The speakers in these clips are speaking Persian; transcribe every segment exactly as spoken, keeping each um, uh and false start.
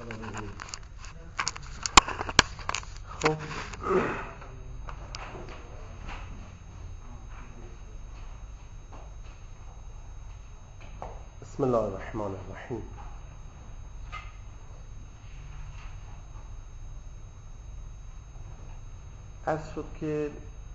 خب بسم الله الرحمن الرحیم. عرض شد که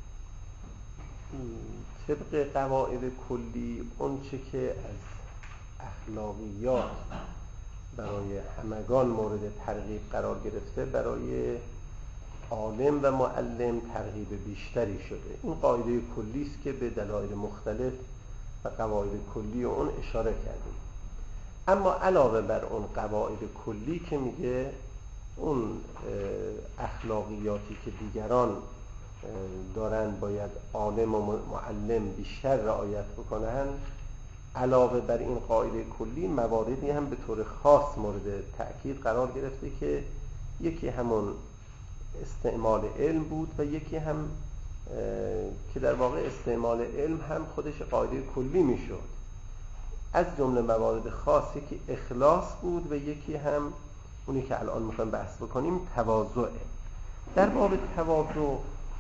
طبق قواعد کلی اون چه که از اخلاقیات برای همگان مورد ترغیب قرار گرفته برای عالم و معلم ترغیب بیشتری شده. این قاعده کلی است که به دلایل مختلف و قواعد کلی اون اشاره کردیم. اما علاوه بر اون قواعد کلی که میگه اون اخلاقیاتی که دیگران دارن باید عالم و معلم بیشتر رعایت بکنن، علاوه بر این قاعده کلی مواردی هم به طور خاص مورد تأکید قرار گرفته که یکی همون استعمال علم بود و یکی هم که در واقع استعمال علم هم خودش قاعده کلی میشد. از جمله موارد خاص یکی اخلاص بود و یکی هم اونی که الان میخوایم بحث بکنیم تواضعه. در باب تواضع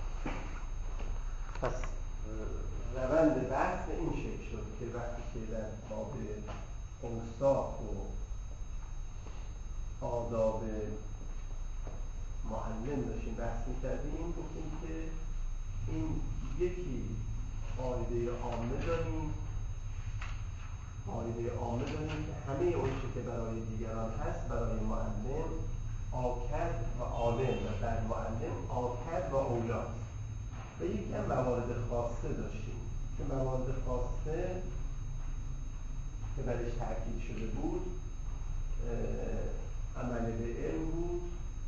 پس روند بحث به این شکل شد که وقتی که در باب انصاف و آداب معلم داشتیم بحث میکردیم، گفتیم که این یکی قاعده عامه داریم قاعده عامه داریم که همه اون چیزی که برای دیگران هست برای معلم آکد و عالم و در معلم آکد و اولاست. و یکی هم موارد خاصه داشتیم که موارد خاصه که برش تأکید شده بود عمل به علم بود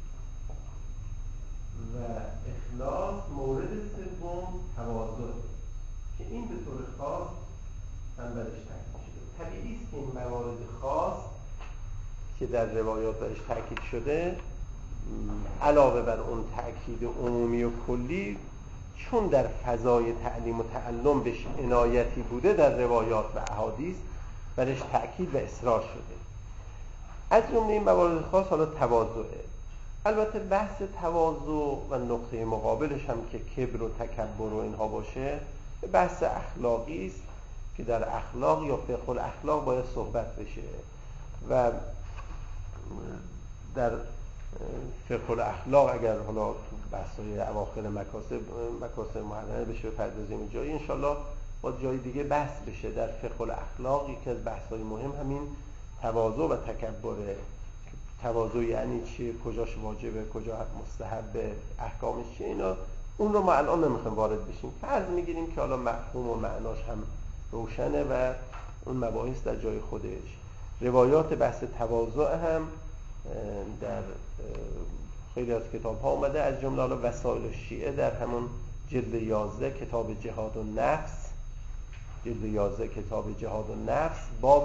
و اخلاص. مورد سوم تواضع که این به طور خاص هم برش تأکید شده. طبیعی است که این موارد خاص که در روایات برش تأکید شده علاوه بر اون تأکید عمومی و کلی، چون در فضای تعلیم و تعلم بهش عنایتی بوده در روایات و احادیث برش تأکید و اصرار شده. از جمله این موارد خاص حالا تواضعه. البته بحث تواضع و نقطه مقابلش هم که کبر و تکبر و اینها باشه بحث اخلاقی است که در اخلاق یا فقه الاخلاق باید صحبت بشه و در فقه الاخلاق اگر حالا تو بحث‌های اواخر مکاسب مکاسب محرمه بشه بپردازیم جایی انشالله با جای دیگه بحث بشه. در فقه الاخلاق یکی از بحث‌های مهم همین تواضع و تکبره. تواضع یعنی چی، کجاش واجبه، کجا مستحبه، احکامش چیه، اینا اون رو ما الان نمیخوایم وارد بشیم. فرض میگیریم که حالا مفهوم و معناش هم روشنه و اون مباحث در جای خودش. روایات بحث تواضع هم در خیلی از کتاب ها اومده، از جمله وسائل الشیعه در همون جلد یازده کتاب جهاد و نفس، جلد یازده کتاب جهاد و نفس باب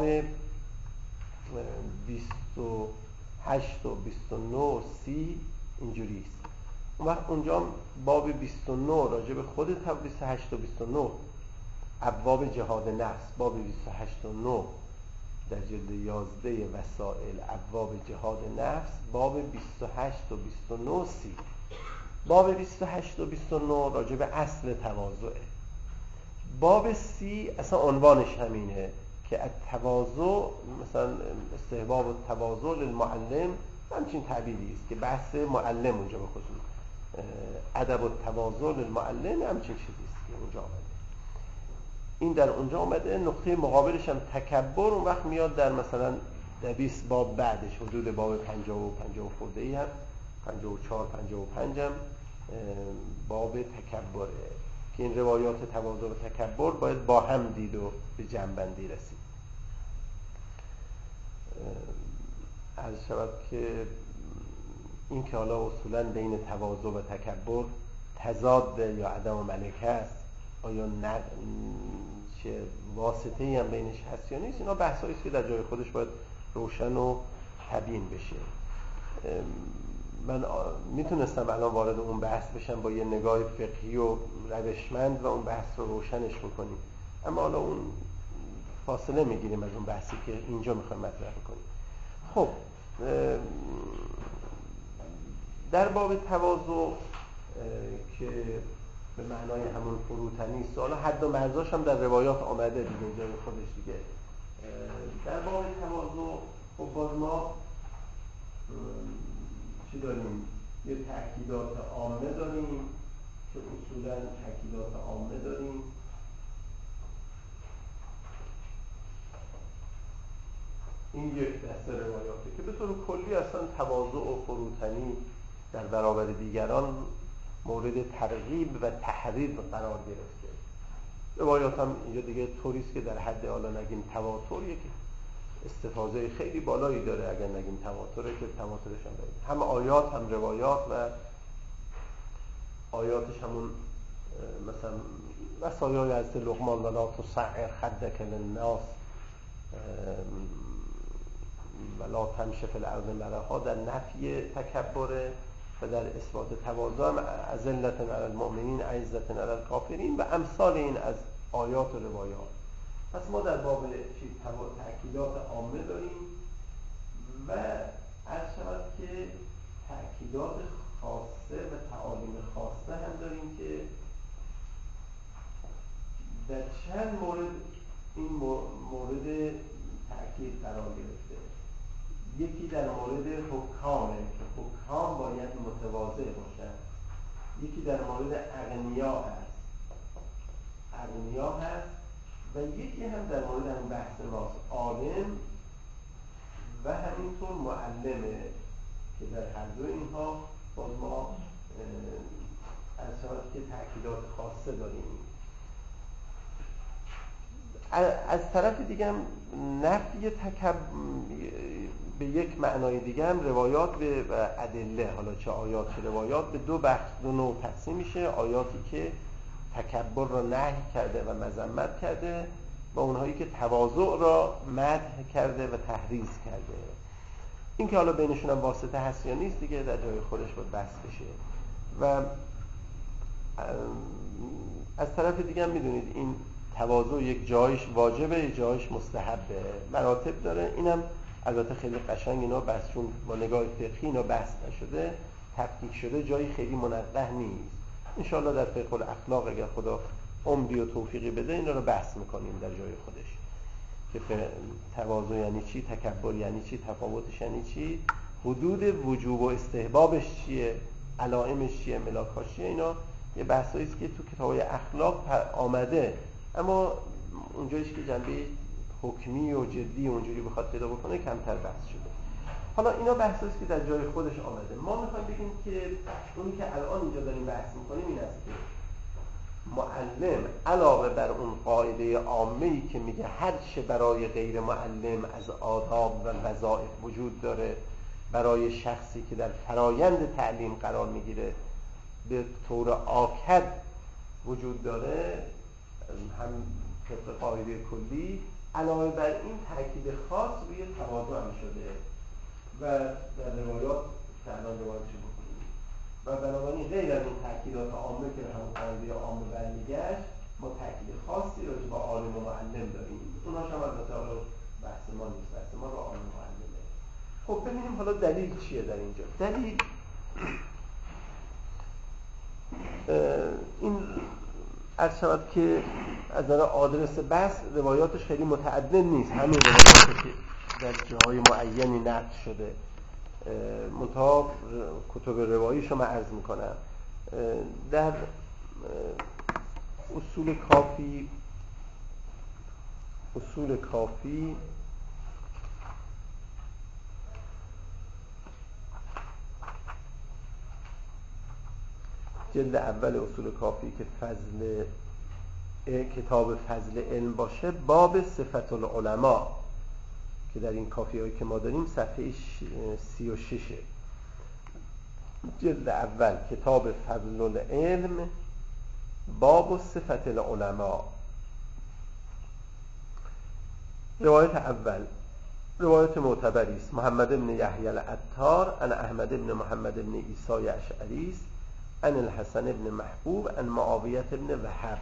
بیست و هشت و بیست و نه و سی اینجوری است. اون وقت اونجا باب بیست و نه راجع به خود تا بیست و هشت و بیست و نه ابواب جهاد نفس، باب بیست و هشت و نه در جلد یازده وسائل ابواب جهاد نفس، باب بیست و هشت و بیست و نه سی. باب بیست و هشت و بیست و نه راجع به اصل تواضعه. باب سی اصلا عنوانش همینه که التواضع، مثلا استحباب التواضع للمعلم، همچین تعبیری است که بحث معلم اونجا به خصوص ادب التواضع للمعلم همچین چیزی است که اونجا آمده. این در اونجا آمده. نقطه مقابلش هم تکبر اون وقت میاد در مثلا در بیست باب بعدش، حدود باب پنجاه و پنجاه و خورده ای هم پنجاه و چهار پنجاه و پنج هم باب تکبره که این روایات تواضع و تکبر باید با هم دید و به جمع‌بندی رسید. عرض شود که این که حالا اصولاً بین تواضع و تکبر تضاد یا عدم ملکه است، آیا نه چه واسطه‌ای هم بینش هست یا نیست، اینا بحثایی است که در جای خودش باید روشن و تبیین بشه. من میتونستم الان وارد اون بحث بشم با یه نگاه فقهی و روشمند و اون بحث رو روشنش بکنیم، اما حالا اون فاصله میگیریم از اون بحثی که اینجا میخوایم مطرح بکنیم. خب در باب تواضع که به معنای همون فروتنی است، حالا حد و مرزاش هم در روایات آمده دیگه جای خودش دیگه. در باب تواضع خب باز ما چی داریم؟ یه تأکیدات عامه داریم که اصولاً تأکیدات عامه داریم این یک دسته روایاته که به طور کلی اصلا تواضع و فروتنی در برابر دیگران مورد ترغیب و تحریض قرار گرفته. روایات هم اینجا دیگه طوریست که در حد حالا نگیم تواتر یک استفاضه خیلی بالایی داره، اگر نگیم تواتره که تواترش هم داریم، هم آیات هم روایات و آیاتش همون مثلا وصایای از لقمان ولا تصعر خدک للناس ولا تمشی فی الارض مرحا در نفی تکبره و در اثبات تواضع هم اذلة علی المؤمنین عزة علی الکافرین و امثال این از آیات و روایات. پس ما در باب چیز تأکیدات عامه داریم و عرض شود که تأکیدات خاصه و تعالیم خاصه هم داریم که در چند مورد این مورد تأکید قرار گرفته. یکی در مورد حکامه که حکام باید متواضع باشن، یکی در مورد اغنیا هست اغنیا هست و یکی هم در مورد هم بحث ماست عالم و همینطور معلمه که در هر دو اینها باز ما از شما که تأکیدات خاصه داریم. از طرف دیگه هم نفی تکبر به یک معنای دیگه هم روایات به ادله، حالا چه آیات چه روایات، به دو بخش دو نوع تقسیم میشه. آیاتی که تکبر را نهی کرده و مذمت کرده و اونهایی که تواضع را مدح کرده و تحریض کرده. این که حالا بینشون هم واسطه هست یا نیست دیگه در جای خودش باید بحث بشه. و از طرف دیگه هم میدونید این تواضع یک جایش واجبه یک جایش مستحبه، مراتب داره. اینم البته خیلی قشنگ اینا بحث چون با نگاه فقهی اینا بحث نشده تفکیک شده، جایی خیلی منقح نیست. انشاءالله در فقه الاخلاق اگر خدا عمری و توفیقی بده اینا رو بحث میکنیم در جای خودش که تواضع یعنی چی، تکبر یعنی چی، تفاوتش یعنی چی، حدود وجوب و استحبابش چیه، علائمش چیه، ملاکاش چیه. اینا یه بحثایی است که تو کتابای اخلاق آمده، اما اونجایش که جنبه حکمی و جدی اونجوری بخواد پیدا بکنه کمتر بحث شده. حالا اینا بحثی است که در جای خودش آمده. ما میخوایم بگیم که اونی که الان اینجا داریم بحث میکنیم این است که معلم علاوه بر اون قاعده عامه‌ای که میگه هر چه برای غیر معلم از آداب و وظایف وجود داره برای شخصی که در فرایند تعلیم قرار میگیره به طور آکد وجود داره، هم طبق قاعده کلی علاوه بر این تاکید خاص روی تواضع هم شده و در روایات که الان روایتش بکنیم و بنابراین غیر از اون تاکیدات عامه که همون قاعده عامه برمیگشت ما تاکید خاصی راجع به عالم و معلم داریم. اوناش هم البته حالا بحث ما نیست، بحث ما رو عالم و معلمه. خب ببینیم حالا دلیل چیه در اینجا. دلیل این عرض شود که از نظر آدرس بحث روایاتش خیلی متعدد نیست، همین روایاتی که در جاهای معینی نقل شده. منتها کتب رواییشو من عرض میکنم. در اصول کافی اصول کافی جلد اول اصول کافی که فضل کتاب فضل علم باشه، باب صفت العلماء که در این کافی هایی که ما داریم صفحه سی و ششه، جلد اول کتاب فضل العلم باب صفت العلماء. روایت اول روایت معتبری است. محمد بن یحیی العطار عن احمد بن محمد بن عیسی اشعری است عن الحسن بن محبوب عن معاویه بن وهب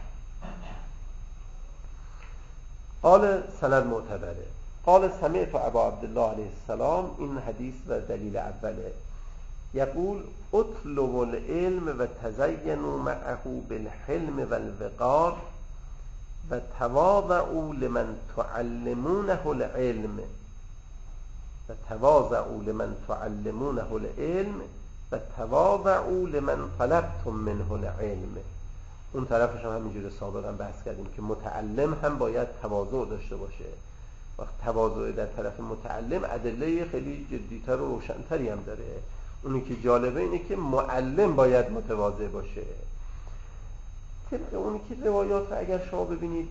قال سند معتبره. قال سمعت ابا عبدالله علیه السلام. این حدیث و دلیل اوله. یقول اطلبوا العلم و تزینوا معه بالحلم و الوقار و تواضعوا لمن تعلمونه العلم و تواضعوا لمن تعلمونه العلم و تواضعوا لمن طلبتم منه العلم. اون طرفش هم همینجوری سابقا بحث کردیم که متعلم هم باید تواضع داشته باشه. وقت تواضع در طرف متعلم ادله خیلی جدیتر و روشنتری هم داره. اونی که جالبه اینه که معلم باید متواضع باشه. طبق اونی که روایات رو اگر شما ببینید،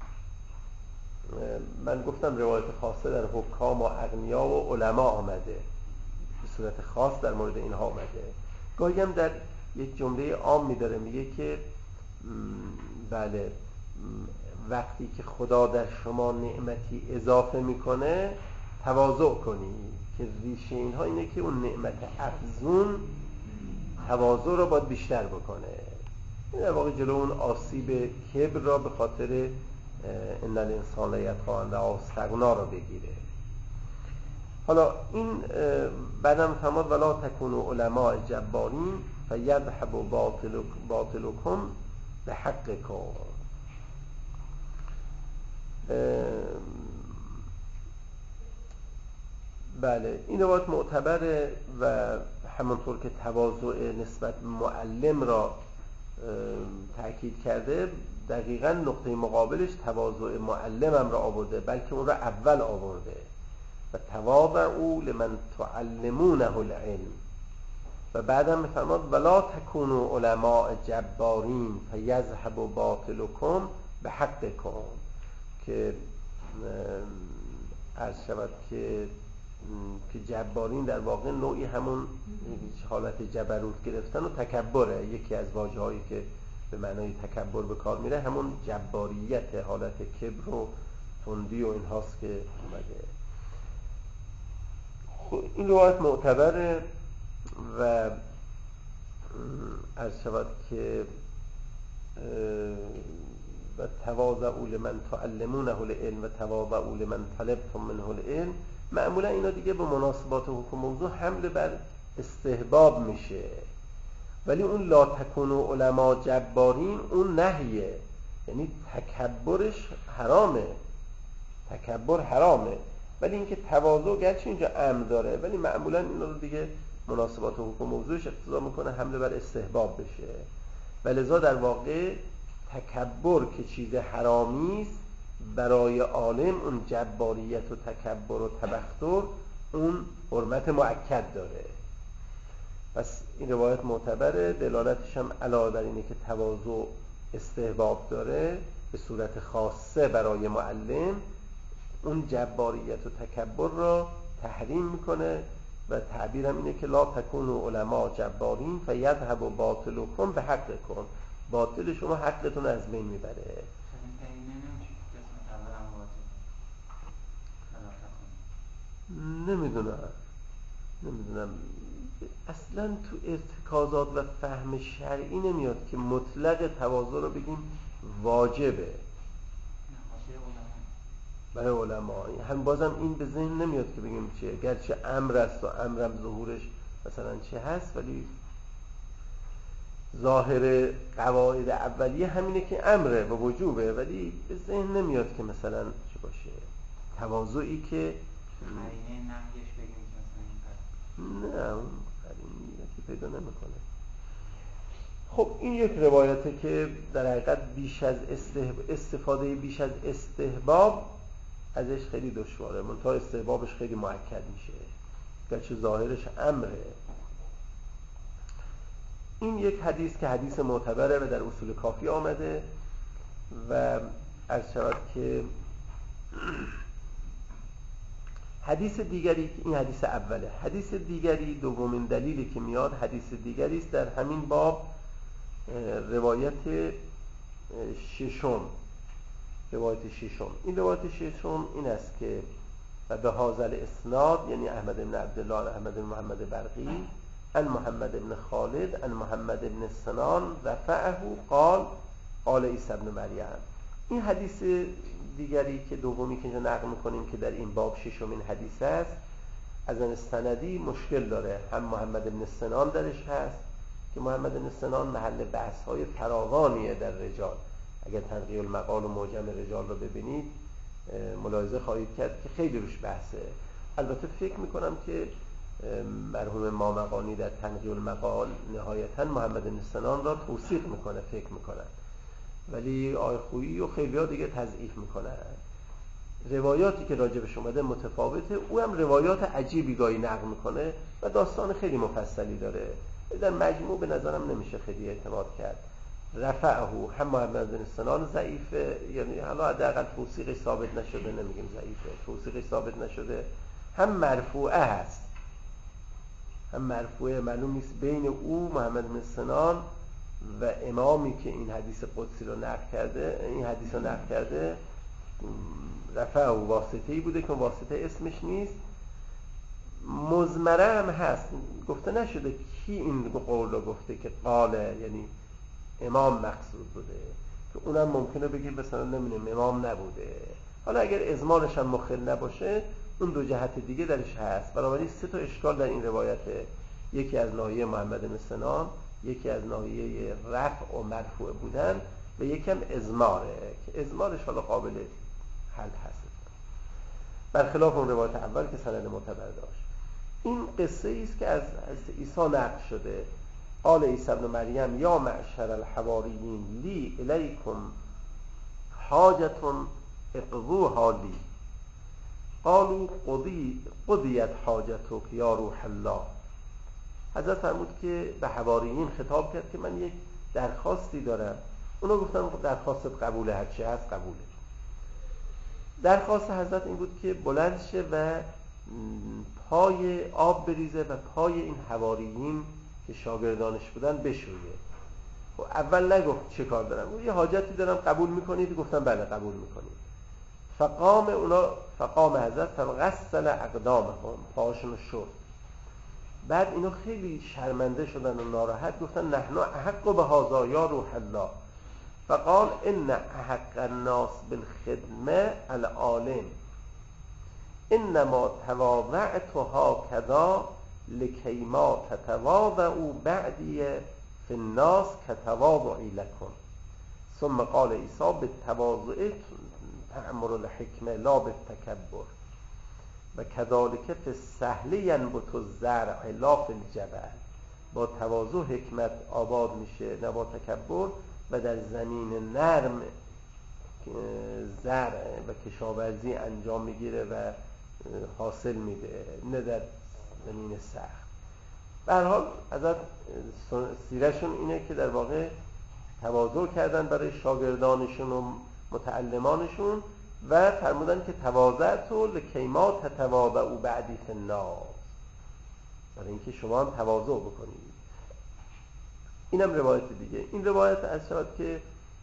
من گفتم روایت خاصه در حکام و اغنیا و علما آمده، به صورت خاص در مورد اینها آمده. گاهی هم در یک جمله عام می‌داره، میگه که بله وقتی که خدا در شما نعمتی اضافه میکنه تواضع کنی، که ریشه اینها اینه که اون نعمت افزون تواضع رو باید بیشتر بکنه. این در واقع جلو اون آسیب کبر را به خاطر ان الانسان لیطغی ان رآه استغنا رو بگیره. حالا این بعدم فرمود ولا تکونوا علماء جبارین فیذهب باطل باطلکم بحقکم. بله این روایت معتبره و همونطور که تواضع نسبت معلم را تأکید کرده، دقیقاً نقطه مقابلش تواضع معلم هم را آورده، بلکه اون را اول آورده. و تواضعوا لمن تعلمونه العلم و بعدم میفرماد ولا تکونوا علماء جبارین فیذهب باطلکم بحقکم، که عرض شود که که جبارین در واقع نوعی همون حالت جبروت گرفتن و تکبره. یکی از واژه‌هایی که به معنای تکبر به کار میره همون جباریت، حالت کبر و تندی و اینهاست که اومده. این روایت معتبره و عرض شود که و تواضعوا لمن تعلمونه العلم و تواضعوا لمن طلبتم منه العلم. معمولا اینا دیگه به مناسبات حکم موضوع حمل بر استحباب میشه، ولی اون لا تکونوا علما جبارین اون نهیه، یعنی تکبرش حرامه، تکبر حرامه، ولی اینکه تواضع گرچه اینجا امر داره ولی معمولا اینا رو دیگه مناسبات حکم موضوعش اقتضا میکنه حمل بر استحباب بشه. ولذا در واقع تکبر که چیز حرامی است برای عالم اون جباریت و تکبر و تبختر اون حرمت مؤکد داره. پس این روایت معتبره، دلالتش هم علاوه بر اینه که تواضع استحباب داره به صورت خاصه برای معلم، اون جباریت و تکبر را تحریم میکنه و تعبیرم اینه که لا تکونوا علما جبارین فیذهب باطلکم بحقکم، باطل شما حقتون از بین میبره. نمیدونم نمیدونم اصلا تو ارتکازات و فهم شرعی نمیاد که مطلق تواضع رو بگیم واجبه برای علما. هم بازم این به ذهن نمیاد که بگیم چه، گرچه امر است و امرم ظهورش مثلا چه هست، ولی ظاهر قواعد اولیه همینه که امره و وجوبه، ولی به ذهن نمیاد که مثلا چه باشه تواضعی که قرینه نهیش بگیم که مثلا نه اون قرینه که پیدا نمیکنه. خب این یک روایته که در حقیقت بیش از استفاده بیش از استحباب ازش خیلی دشواره، منتها استحبابش خیلی مؤکد میشه گرچه ظاهرش امره. این یک حدیث که حدیث معتبره و در اصول کافی آمده و عرض شود که حدیث دیگری، این حدیث اوله، حدیث دیگری دومین دلیلی که میاد حدیث دیگری است در همین باب، روایت ششم روایت ششم این روایت ششم این است که و به هازل اسناد یعنی احمد بن عبدالله احمد بن محمد برقی ان محمد بن خالد ان محمد بن سنان رفعه قال قال عیسی ابن مریم. این حدیث دیگری که دومی که اینجا نقل میکنیم که در این باب ششمین حدیث است، از نظر سندی مشکل داره. هم محمد بن سنان درش هست که محمد بن سنان محل بحث‌های فراوانیه در رجال. اگر تنقیح المقال و معجم رجال رو ببینید ملاحظه خواهید کرد که خیلی روش بحثه. البته فکر میکنم که مرحوم مامقانی در تنقیح المقال نهایتاً محمد بن سنان را توثیق میکنه فکر میکنن، ولی آقای خویی و خیلی ها دیگه تضعیف میکنن. روایاتی که راجبش اومده متفاوته، او هم روایات عجیبی گاهی نقل میکنه و داستان خیلی مفصلی داره. در مجموع به نظرم نمیشه خیلی اعتماد کرد. رفعه هم محمد بن سنان ضعیفه، یعنی حالا حداقل توثیقش ثابت نشده، نمیگیم ضعیفه، توثیقش ثابت نشده. هم مرفوعه هست، هم مرفوعه، معلوم نیست بین او محمد بن سنان و امامی که این حدیث قدسی رو نقل کرده، این حدیث رو نقل کرده رفعه و واسطه‌ای بوده که واسطه اسمش نیست. مزمره هم هست، گفته نشده کی این قول رو گفته که قاله، یعنی امام مقصود بوده، که اونم ممکنه بگیم مثلا نمیدونم امام نبوده. حالا اگر ازمانش هم مخل نباشه اون دو جهت دیگه درش هست. بنابراین سه تا اشکال در این روایته، یکی از ناحیه محمد بن سنان، یکی از ناحیه رفع و مرفوع بودن و یکی هم ازماره که ازمارش حالا قابل حل هست، برخلاف اون روایت اول که سند معتبر داشت. این قصه است که از عیسی نقل شده. قال عیسی ابن مریم یا معشر الحواریین لی الیکم حاجتون اقضوها لی قالوا قضی قضیت حاجتک یا روح الله. حضرت فرمود که به حواریین خطاب کرد که من یک درخواستی دارم. اونا گفتن درخواست قبوله، هر چی هست قبوله. درخواست حضرت این بود که بلند شه و پای آب بریزه و پای این حواریین که شاگردانش بودن بشویه. و اول نگفت چه کار دارم، یه حاجتی دارم قبول میکنید؟ گفتن بله قبول میکنید. فقام اونا فقام حضرت فغسل اقدامهم، پاهاشون شست. بعد اینا خیلی شرمنده شدن و ناراحت، گفتن نحن احق بهذا یا روح الله. فقال ان احق الناس بالخدمه العالم انما تواضعت هكذا لکی ما تتواضعوا بعدی فی الناس کتواضعی لکم. ثم قال عیسی بالتواضع تأمر الحکمه لا بالتکبر و کذالک فی السهل ینبت الزرع لا فی الجبل. با تواضع حکمت آباد میشه نه با تکبر، و در زمین نرم زرع و کشاورزی انجام میگیره و حاصل میده، نه در زمین سخت. به هر حال حضرت سیرشون اینه که در واقع تواضع کردن برای شاگردانشون و متعلمانشون و فرمودن که تواضعتو لکی ما تتواضعوا بعدی فی الناس، برای اینکه شما هم تواضع بکنید. اینم روایت دیگه. این روایت از شود که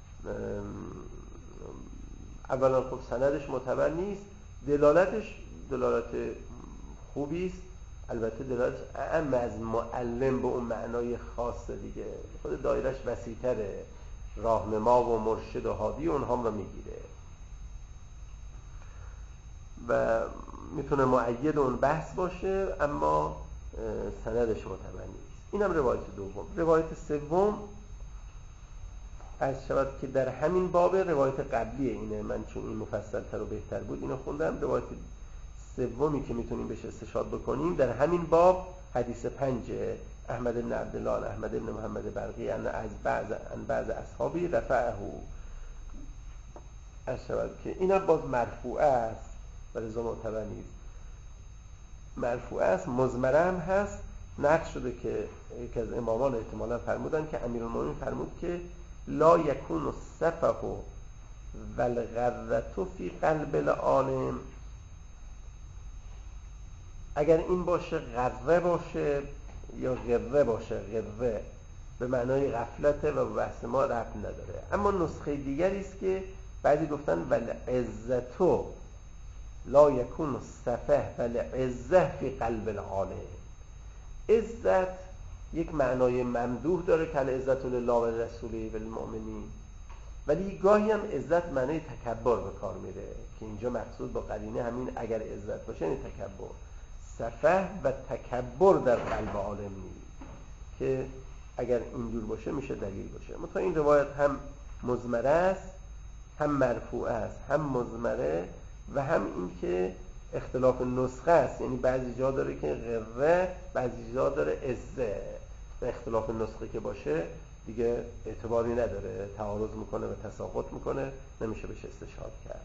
اولا خب سندش معتبر نیست، دلالتش دلالت خوبی است، البته دلالتش اعم از معلم به اون معنای خاصه دیگه، خود دایرش وسیع‌تره، راهنما و مرشد و هادی اونها رو میگیره و میتونه مؤید اون بحث باشه، اما سندش معتبر نیست. اینم روایت دوم. روایت سوم از شود که در همین باب روایت قبلیه اینه، من چون این مفصل‌تر و بهتر بود اینو خوندم. روایت سومی که میتونیم بهش استشهاد بکنیم در همین باب حدیث پنج احمد بن عبدالله احمد بن محمد برقی ان از بعض ان بعض اصحابی رفعه از شود که اینم باز مرفوعه است و رضا معتبر نیست، مرفوعه است. مزمره هم هست، نقل شده که یکی از امامان احتمالاً فرمودن که امیرالمومنین فرمود که لا یکون السفه والغرة فی قلب العالم. اگر این باشه غره باشه یا غره باشه، غره به معنای غفلته و بحث ما ربط نداره. اما نسخه دیگری است که بعضی گفتن والعزة لا یکون السفه والعزة فی قلب العالم. عزت یک معنای ممدوح داره که العزت لله و رسوله و المؤمنین، ولی گاهی هم عزت معنای تکبر به کار میره که اینجا مقصود با قرینه همین اگر عزت باشه یعنی تکبر. سفه و تکبر در قلب عالم نیست، که اگر اینجور باشه میشه دلیل باشه. مثلا این روایت هم مضمره است، هم مرفوعه است، هم مضمره و هم این که اختلاف نسخه است، یعنی بعضی جا داره که غره، بعضی جا داره ازه، و اختلاف نسخه که باشه دیگه اعتباری نداره، تعارض میکنه و تساقط میکنه، نمیشه بهش استشهاد کرد.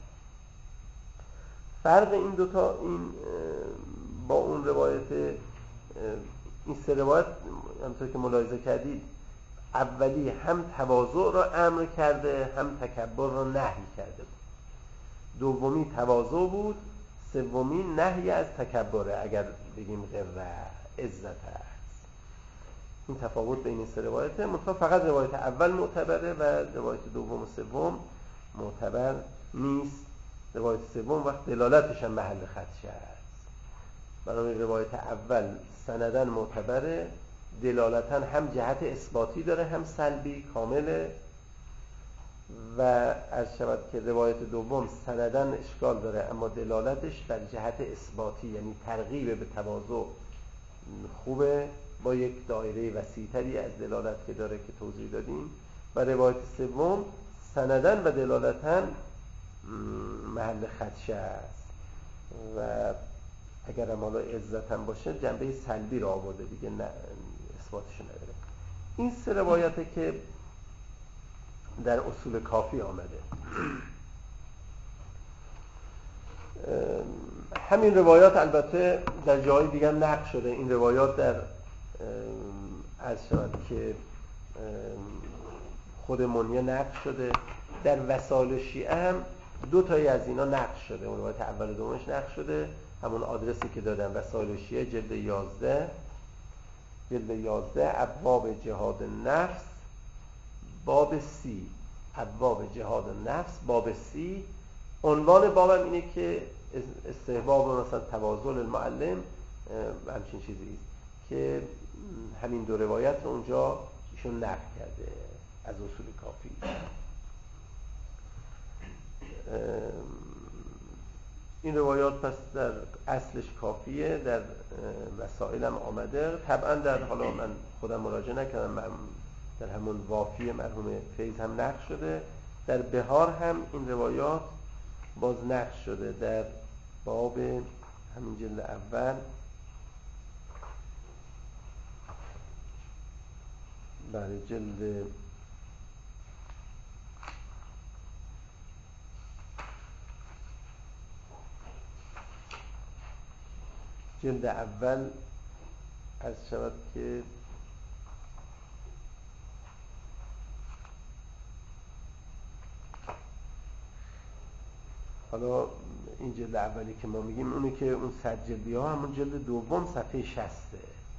فرق این دوتا این با اون روایت، این سه روایت همونطور که ملاحظه کردید اولی هم تواضع را امر کرده هم تکبر را نهی کرده بود، دومی تواضع بود، سومی نهی از تکبره، اگر بگیم غره عزت است. این تفاوت بین این سه روایته. منتها فقط روایت اول معتبره و روایت دوم و سوم معتبر نیست. روایت سوم وقت دلالتش هم محل خدشه است. برای روایت اول سندن معتبره، دلالتاً هم جهت اثباتی داره هم سلبی کامله، و از شود که روایت دوم سندن اشکال داره اما دلالتش بر جهت اثباتی، یعنی ترغیب به تواضع خوبه با یک دایره وسیع‌تری از دلالت که داره که توضیح دادیم. و روایت سوم سندن و دلالتاً محل خدشه است و اگر هم حالا عزت هم باشه جنبه سلبی رو آورده دیگه، نه اثباتش نداره. این سه روایته که در اصول کافی آمده. همین روایات البته در جای دیگه هم نقل شده. این روایات در از شود که خود منیه نقل شده، در وسائل شیعه هم دو تایی از اینا نقل شده. اون روایت اول و دومش نقل شده، همون آدرسی که دادن وسائل شیعه جلد یازده جلد یازده ابواب جهاد نفس باب سی، ابواب جهاد نفس باب سی. عنوان بابم اینه که استحباب مثلا تواضع المعلم، همچین چیزی است که همین دو روایت رو اونجا ایشون نقل کرده از اصول کافی. این روایات پس در اصلش کافیه، در وسائل هم آمده. طبعا در حالا من خودم مراجعه نکردم، من در همون وافی مرحوم فیض هم نقل شده، در بهار هم این روایات باز نقل شده در باب همین جلد اول، برای جلد جلد اول از شود که حالا این جلد اولی که ما میگیم اونی که اون صد جلدی ها همون جلد دوم صفحه شصته.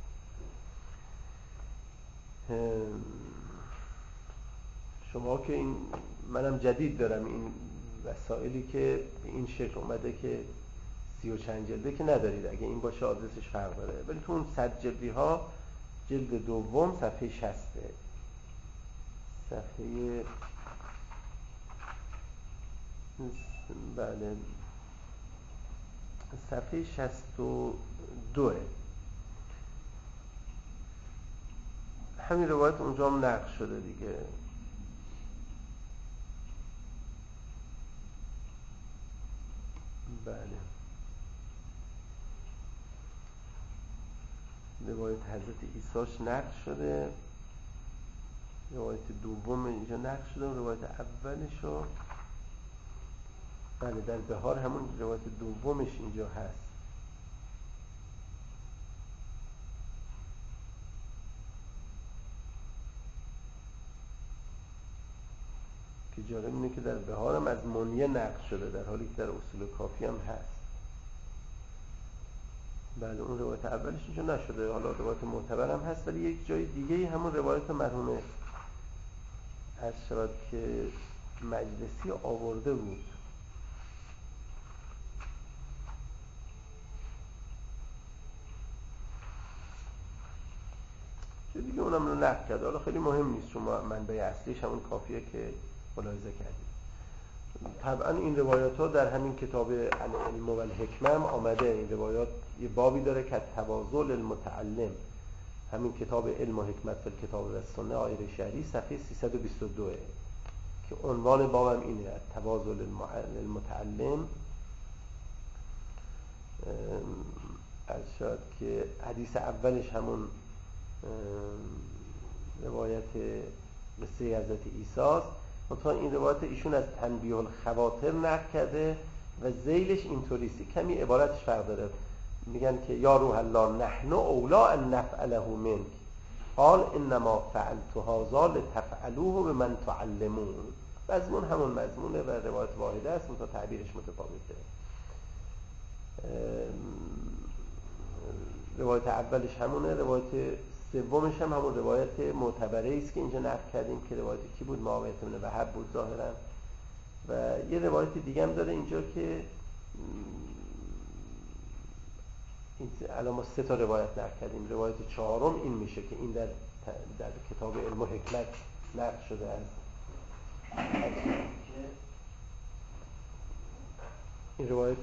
شما که این منم جدید دارم این وسائلی که به این شکل اومده که سی و چند جلده که ندارید، اگه این باشه آدرسش فرق داره، ولی تو اون صد جلدی ها جلد دوم صفحه شصته، صفحه بله صفحه شصت و دوه. همین روایت اونجا هم نقل شده دیگه. بله روایت حضرت عیسیش نقل شده، روایت دوم اینجا نقل شده، روایت اولشو بله در بهار همون روایت دومش اینجا هست که جالب اینه که در بهار هم از منیه نقل شده در حالی که در اصول کافی هم هست. بله اون روایت اولش اینجا نشده، حالا روایت معتبر هم هست ولی یک جای دیگه همون روایت مرحوم از شود که مجلسی آورده بود که دیگه اونم رو نقل کرده. حالا خیلی مهم نیست، شما منبع اصلیش همون کافیه که ملاحظه کردید. طبعا این روایات ها در همین کتاب العلم و الحکمه هم آمده. این روایات یه بابی داره که تواضع للمتعلم، همین کتاب علم و حکمت فی الکتاب و سنه آیه شهری صفحه سیصد و بیست و دو که عنوان بابم اینه، تواضع للمتعلم. از شاید که حدیث اولش همون روایت قصه حضرت عیسی است، منتها این روایت ایشون از تنبیه الخواطر نقل کرده و ذیلش اینطوریست، کمی عبارتش فرق داره. میگن که یا روح الله نحن اولا ان نفعله منک قال انما فعلت هذا لتفعلوه بمن تعلمون. مضمون همون مضمونه و روایت واحده است، منتها تعبیرش متفاوته. روایت اولش همونه، روایت سومش هم همون روایت معتبره است که اینجا نقل کردیم که روایت کی بود؟ معاویه بن وهب بود ظاهرا. و یه روایت دیگه هم داره اینجا که الان ما سه تا روایت نقل کردیم. روایت چهارم این میشه که این در در کتاب علم و حکمت نقل شده است. این روایت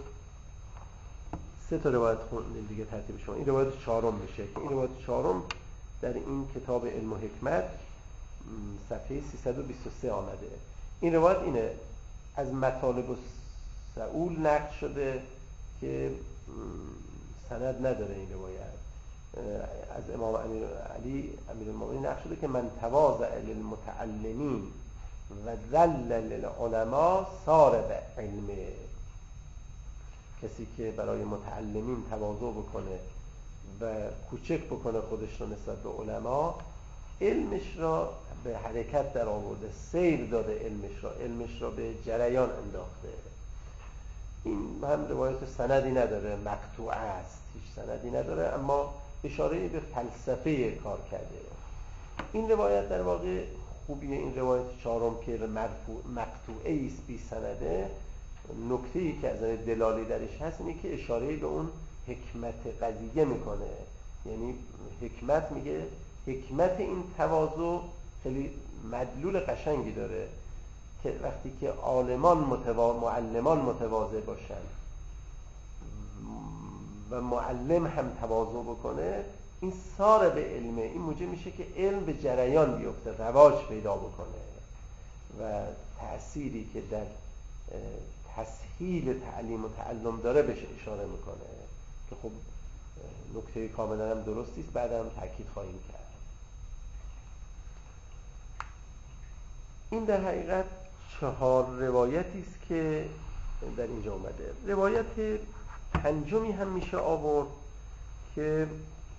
سه تا روایت خوندیم دیگه ترتیب شما. این روایت چهارم میشه که این روایت چهارم در این کتاب علم و حکمت صفحه سیصد و بیست و سه آمده. این روایت اینه، از مطالب السئول نقل شده که سند نداره. این روایت از امام امیر علی امیرالمومنین نقل شده که من تواضع للمتعلمین و ذل للعلماء صار به علمه. کسی که برای متعلمین تواضع بکنه و کوچک بکنه خودش رو نسبت به علما، علمش را به حرکت در آورده، سیر داده علمش را، علمش را به جریان انداخته. این هم روایت سندی نداره، مقطوعه است، هیچ سندی نداره، اما اشاره به فلسفه کار کرده. این روایت در واقع خوبیه این روایت چهارم که مرفوع مقطوعه است بی سنده، نکته‌ای که از دلالی درش هست اینه که اشاره به اون حکمت قضیه میکنه. یعنی حکمت میگه حکمت این تواضع خیلی مدلول قشنگی داره که وقتی که عالمان متوا... معلمان متواضع باشن و معلم هم تواضع بکنه، این سار به علمه، این موجب میشه که علم به جریان بیفته، رواج پیدا بکنه و تأثیری که در تسهیل تعلیم و تعلم داره بهش اشاره میکنه که خب نکته کاملا هم درستی است، بعد هم تأکید خواهیم کرد. این در حقیقت چهار روایتی است که در اینجا اومده. روایت پنجمی هم میشه آورد که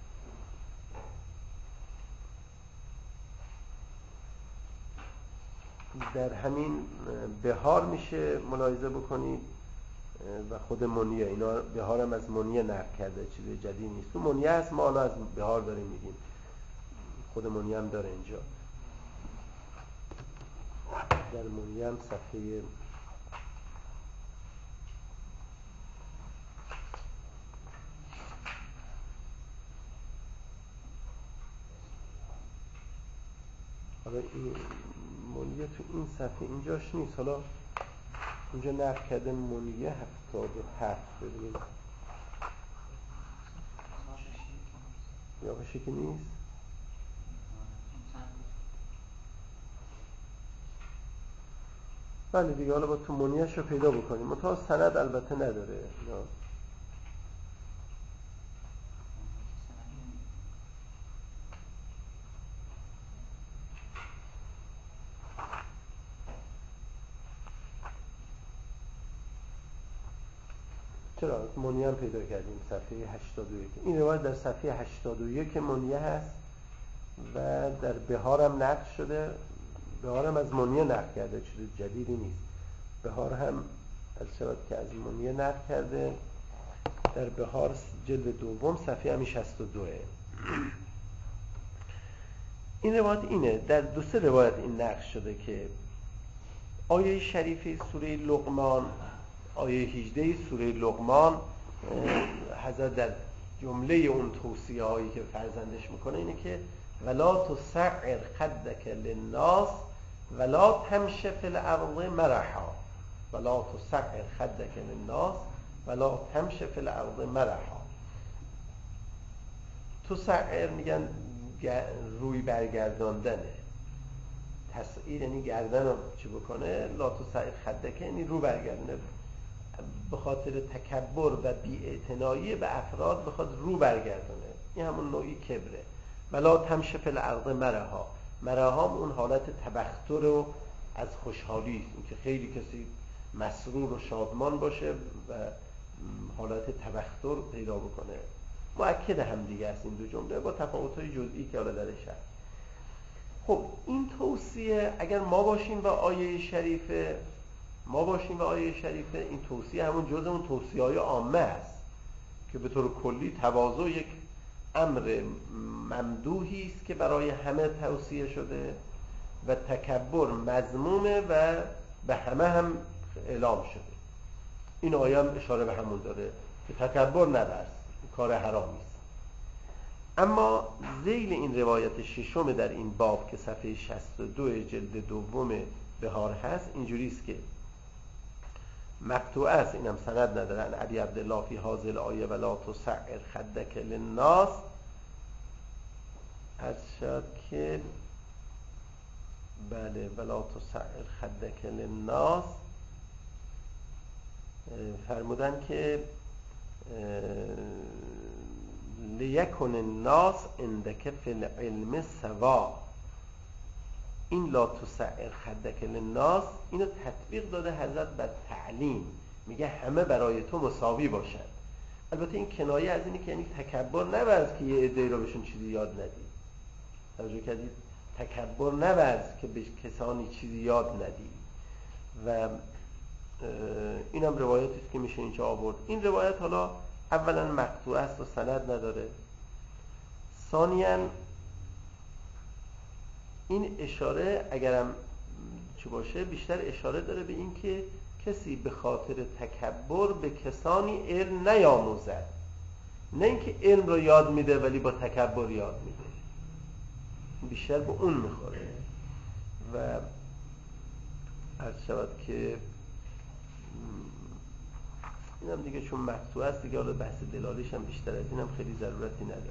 در همین بهار میشه ملاحظه بکنید و خود منیه، اینا بهار هم از منیه نقل کرده، چیز جدید نیست. تو منیه هست، ما الان از بهار داریم میگیم، خود منیه هم داره اینجا. در منیه هم صفحه حالا این منیه تو این صفحه اینجاش نیست، حالا اینجا نقل کرده منیه هفتاد و هفت. ببینید یا باشه که نیست. بله دیگه، حالا با تو منیهش رو پیدا بکنیم. منتها سند البته نداره. چرا؟ منیه هم پیدا کردیم صفحه هشتاد و یک. این روایت در صفحه هشتاد و یک منیه هست و در بهار هم نقل شده. بهار هم از منیه نقل کرده، چیز جدیدی نیست. بهار هم از شود که از منیه نقل کرده، در بهار جلد دوم صفحه همی شصت و دوه. این روایت اینه، در دو سه روایت این نقل شده که آیه شریفه سوره لقمان، آیه هجده سوره لقمان، حضرت در جمله اون توصیه هایی که فرزندش میکنه اینه که ولا تسعر خدک للناس ولا تمشی فی الارض مرحا. ولا تسعر خدک للناس ولا تمش فی الارض مرحا. تسعر میگن روی برگرداندنه. تسعیر یعنی گردن رو چی بکنه، لا تسعر خدک یعنی رو برگردونه، به خاطر تکبر و بی‌اعتنایی به افراد بخواد رو برگردونه، این همون نوعی کبره. ولا تمش فی الارض مرحا. مرحا اون حالت تبختر و از خوشحالی است، اینکه خیلی کسی مسرور و شادمان باشه و حالت تبختر پیدا بکنه. مؤکد هم دیگه است این دو جمله با تفاوت‌های جزئی که حالا درش هست. خب این توصیه اگر ما باشیم و آیه شریفه ما باشیم و آیه شریفه این توصیه همون جزء اون توصیه‌های عامه است که به طور کلی تواضع یک امر ممدوحی است که برای همه توصیه شده و تکبر مذمومه و به همه هم اعلام شده. این آیه هم اشاره به همون داره که تکبر نورز، کار حرامی است. اما ذیل این روایت ششم در این باب که صفحه شصت و دو جلد دوم بهار هست اینجوری است که مقطوع است، اینم سند ندارن، ابی عبدالله فی هذه الآیه ولا تسعر خدک للناس، از شد که بله ولا تسعر خدک للناس فرمودن که لیکن الناس عندک فی العلم سوا. این لا تسعر خدک للناس اینو تطبیق داده حضرت بر تعلیم، میگه همه برای تو مساوی باشن. البته این کنایه از اینی که یعنی تکبر نورز که یه عده‌ای رو بهشون چیزی یاد ندی. توجه کردید؟ تکبر نورز که به کسانی چیزی یاد ندی. و اینم روایتی است که میشه اینجا آورد. این روایت حالا اولا مقطوع است و سند نداره. ثانیاً این اشاره اگرم چه باشه بیشتر اشاره داره به این که کسی به خاطر تکبر به کسانی علم نیاموزد، نه اینکه علم رو یاد میده ولی با تکبر یاد میده، بیشتر به اون میخوره. و عرض شود که اینم دیگه چون مقطوع است دیگه حالا بحث دلالیش هم بیشتر از اینم خیلی ضرورتی نداره.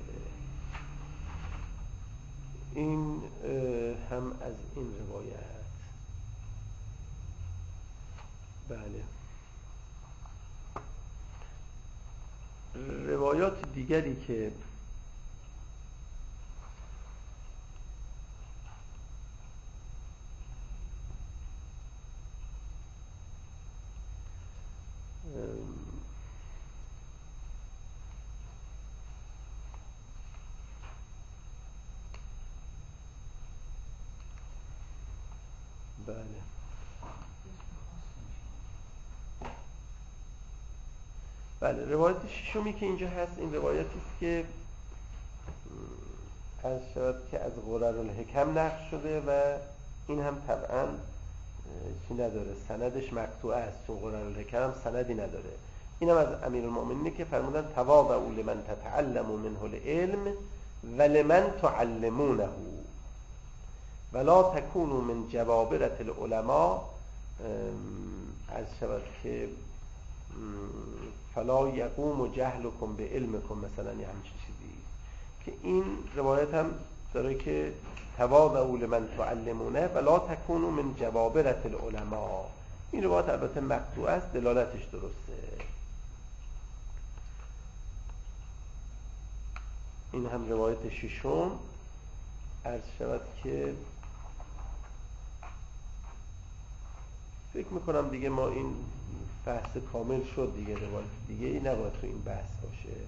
این هم از این روایت. بله روایات دیگری که بله بله روایت ششمی که اینجا هست این روایتی است که از شاید که از غررالحکم نقل شده و این هم طبعا چی نداره، سندش مقطوع است چون غررالحکم هم سندی نداره. این هم از امیرالمؤمنین که فرمودن تواضعوا لمن تتعلموا منه العلم و لمن تعلمونه ولا تکونوا من جبابرة العلماء، از شود که فلا یقوم جهلکم به علمکم، مثلا یه همچین چیزی که این روایت هم داره که تواضعوا لمن تعلمونه ولا تکونوا من جبابرة العلماء. این روایت البته مقطوع است، دلالتش درسته. این هم روایت ششم. عرض شود که فکر میکنم دیگه ما این بحث کامل شد دیگه، روایت دیگه ای نباید تو این بحث باشه.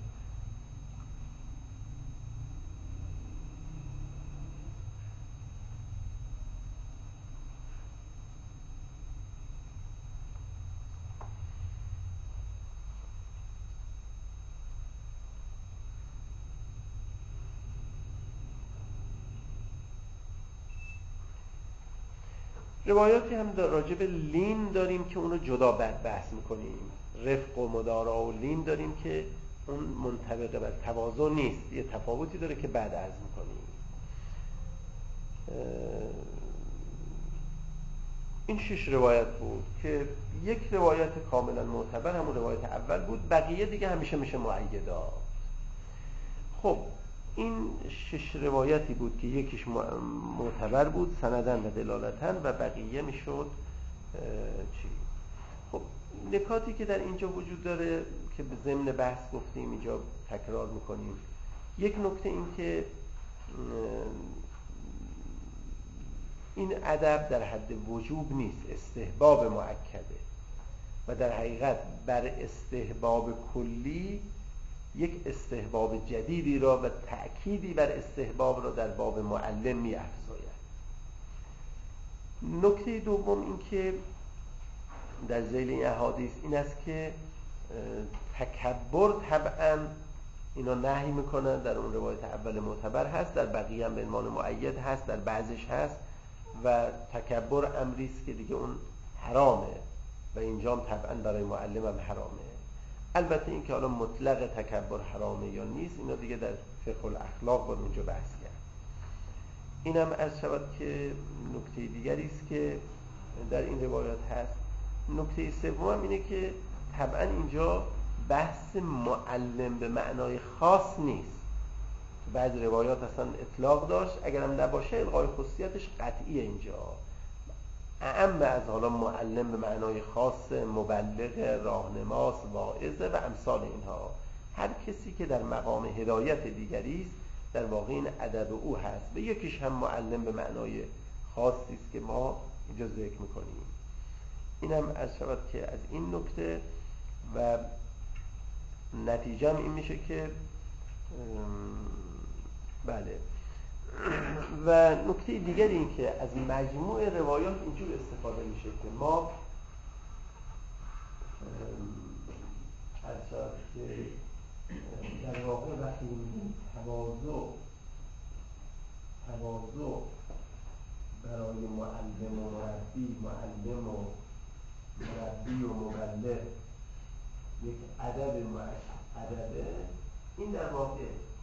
روایاتی هم راجع به لین داریم که اونو جدا بعد بحث میکنیم. رفق و مدارا و لین داریم که اون منطبق بر تواضع نیست، یه تفاوتی داره که بعد عرض میکنیم. این شش روایت بود که یک روایت کاملا معتبر همون روایت اول بود، بقیه دیگه همیشه میشه مؤیدات. خب این شش روایتی بود که یکیش معتبر بود سندن و دلالتن و بقیه میشد چی؟ خب نکاتی که در اینجا وجود داره که به ضمن بحث گفتیم اینجا تکرار میکنیم. یک نکته این که این ادب در حد وجوب نیست، استحباب مؤکده و در حقیقت بر استحباب کلی یک استحباب جدیدی را و تأکیدی بر استحباب را در باب معلم می افزاید. نکته دوم این که در ذیل این احادیث این است که تکبر طبعا اینا نهی میکنن، در اون روایت اول معتبر هست، در بقیه هم به عنوان مؤید هست، در بعضش هست و تکبر امری است که دیگه اون حرامه و اینجا هم طبعا برای معلم هم حرامه. البته این که حالا مطلق تکبر حرامه یا نیست اینا دیگه در فقه الاخلاق باید اونجا بحث کرد. اینم عرض شود که نکته دیگری است که در این روایات هست. نکته سوم هم اینه که طبعا اینجا بحث معلم به معنای خاص نیست. بعضی روایات اصلا اطلاق داشت، اگرم نباشه الغای خصوصیتش قطعیه اینجا. اعم از حالا معلم به معنای خاص، مبلغ، راهنماس، واعظ و امثال اینها، هر کسی که در مقام هدایت دیگری است در واقع این ادب او هست. و یکیش هم معلم به معنای خاصی است که ما اینجا ذکر میکنیم. اینم از شود که از این نکته و نتیجه این میشه که بله. و نکته دیگری این که از مجموع روایات اینجور استفاده میشه که ما از که در واقع وقتی میگیم تواضع تواضع برای معلم و مربی، معلم و مربی و مبلغ یک ادب ادبه، این در واقع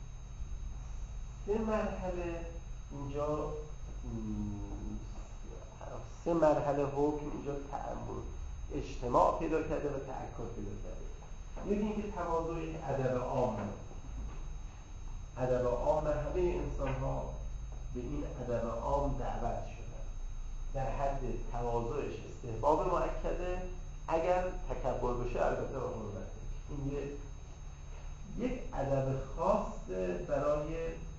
سه مرحله اینجا سه مرحله حکم اینجا تعامل اجتماع پیدا کرده و تأکد پیدا کرده. یکی اینکه تواضع یک ادب عام، ادب عام همه انسان ها به این ادب عام دعوت شدن، در حد تواضعش استحباب مؤکده، اگر تکبر بشه البته با حرمت. این یک یک ادب خاص برای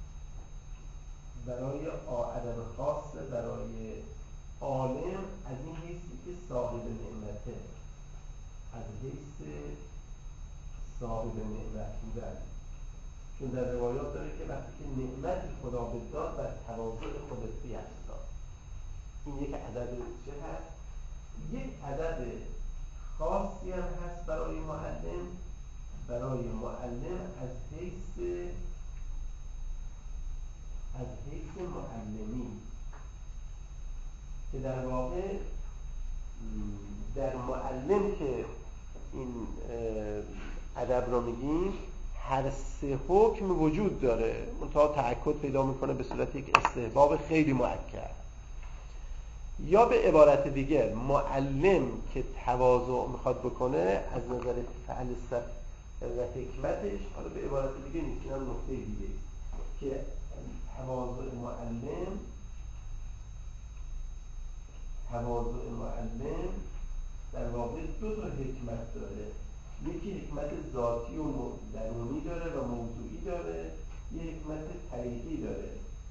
برای ادب خاص برای عالم از این حیثی که صاحب نعمته، از حیث صاحب نعمت بودن. چون در روایات داره که وقتی که نعمت خدا بداد بر تواضع خودت بیفزا. این یک ادب چه هست؟ یک ادب خاصی هم هست برای معلم، برای معلم از حیث از حیث معلمی که در واقع در معلم که این ادب رو میگیم هر سه حکم وجود داره، منتها تأکد پیدا میکنه به صورت یک استحباب خیلی مؤکد. یا به عبارت دیگه معلم که تواضع میخواد بکنه از نظر فلسفه و حکمتش، حالا به عبارت دیگه نیست، این هم نقطه دیگه که تواضع معلم تواضع معلم در واقع دو تا حکمت داره. یکی حکمت ذاتی و درونی داره و موضوعی داره، یه حکمت طریقی داره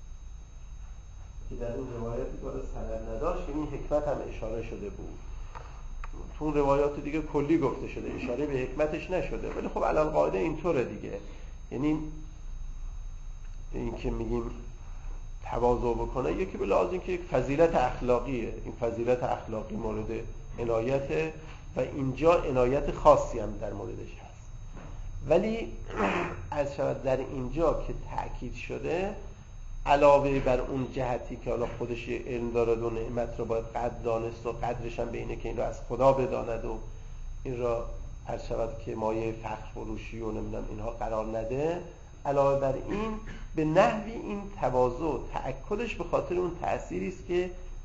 که در اون روایاتی که سند نداشت که این حکمت هم اشاره شده بود. تو اون روایات دیگه کلی گفته شده، اشاره به حکمتش نشده، ولی خب الان قاعده اینطوره دیگه. یعنی این که میگیم تواضع بکنه یکی به لحاظ این که یک فضیلت اخلاقیه، این فضیلت اخلاقی مورد عنایته و اینجا عنایت خاصی هم در موردش هست. ولی از شود در اینجا که تأکید شده علاوه بر اون جهتی که حالا خودش علم دارد و نعمت رو باید قدر دانست و قدرش هم به اینه که این رو از خدا بداند و این را هر شود که مایه فخر فروشی و نمیدونم اینها قرار نده، علاوه بر این به نحوی این تواضع تأکدش به خاطر اون تأثیری است که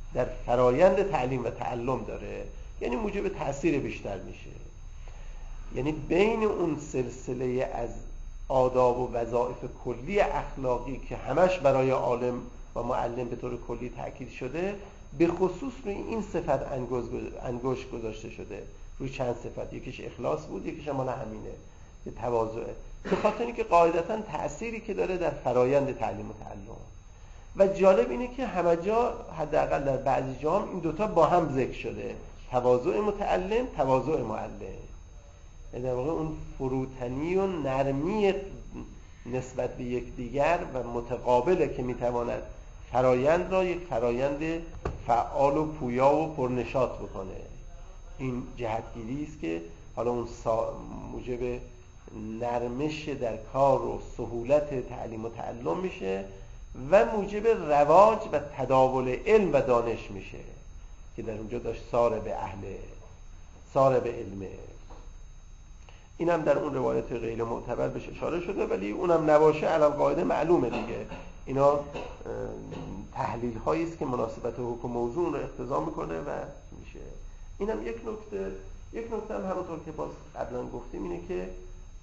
در فرایند تعلیم و تعلم داره، یعنی موجب تأثیر بیشتر میشه. یعنی بین اون سلسله از آداب و وظایف کلی اخلاقی که همش برای عالم و معلم به طور کلی تأکید شده، به خصوص روی این صفت انگشت گذاشته شده، روی چند صفت. یکیش اخلاص بود، یکیش مال همینه که تواضعه، به خاطر اینکه قاعدتاً تأثیری که داره در فرایند تعلیم و تعلم. و جالب اینه که همه جا، حداقل در بعضی جام، این دوتا با هم ذکر شده، تواضع متعلم، تواضع معلم. در واقع اون فروتنی و نرمی نسبت به یکدیگر و متقابله که میتواند فرایند را یک فرایند فعال و پویا و پرنشاط بکنه. این جهتگیری است که حالا اون موجب نرمش در کار و سهولت تعلیم و تعلم میشه و موجب رواج و تداول علم و دانش میشه که در اونجا داشت سار به اهل سار به علمه. اینم در اون روایت غیر معتبر بهش اشاره شده، ولی اونم نباشه علل قاعده معلومه دیگه. اینا تحلیل هایی است که مناسبت حکم موضوع رو اقتضا میکنه و میشه. اینم یک نکته. یک نکته هم همونطور که باز قبلا گفتیم اینه که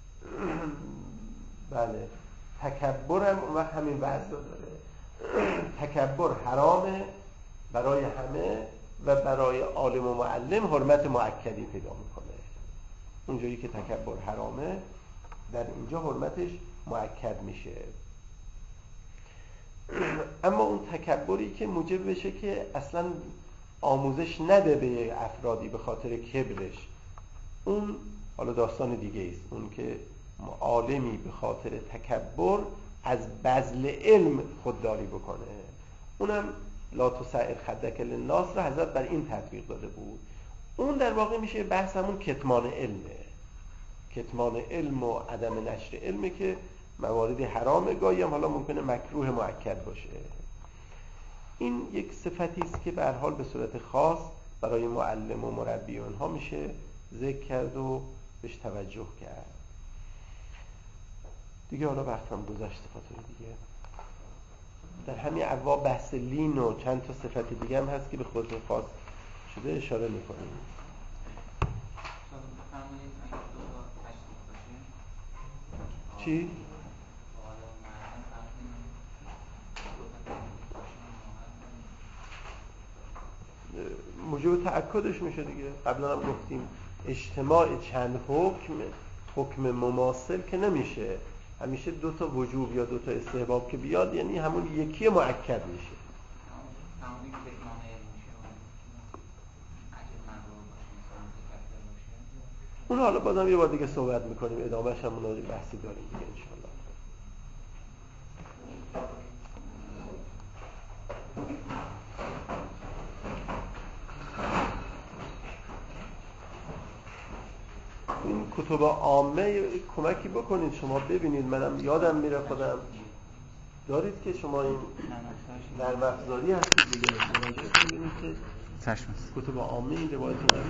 بله تکبر هم اون وقت همین وضع داره. تکبر حرامه برای همه و برای عالم و معلم حرمت مؤکدی پیدا میکنه. اونجایی که تکبر حرامه، در اینجا حرمتش مؤکد میشه. اما اون تکبری که موجب بشه که اصلا آموزش نده به افرادی به خاطر کبرش، اون حالا داستان دیگه است. اون که عالمی به خاطر تکبر از بذل علم خودداری بکنه، اونم لا تسعر خدک للناس رو حضرت بر این تطبیق داده بود. اون در واقع میشه بحث همون کتمان علمه. کتمان علم و عدم نشر علمه که مواردی حرامه، گاهی هم حالا ممکنه مکروه مؤکد باشه. این یک صفتی است که به هر حال به صورت خاص برای معلم و مربی و اونها میشه ذکر کرد و بهش توجه کرد. دیگه حالا وقتم گذشت خاطر دیگه. در همین ابواب بحث لین و چند تا صفت دیگه هم هست که به خود خاص شده اشاره میکنیم. چی؟ موجب تأکدش میشه دیگه. قبلا هم گفتیم اجتماع چند حکم، حکم مماثل که نمیشه. همیشه دو تا وجوب یا دو تا استحباب که بیاد، یعنی همون یکی مؤکد میشه. اون حالا بازم یه بار دیگه صحبت میکنیم، ادامهش هم اون بحثی داریم دیگه انشاءالله. این کتب عامه کمکی بکنید شما ببینید، منم یادم میره خودم دارید که شما این نرم افزاری هستید دیگه، ببینید که کتب عامه این روایت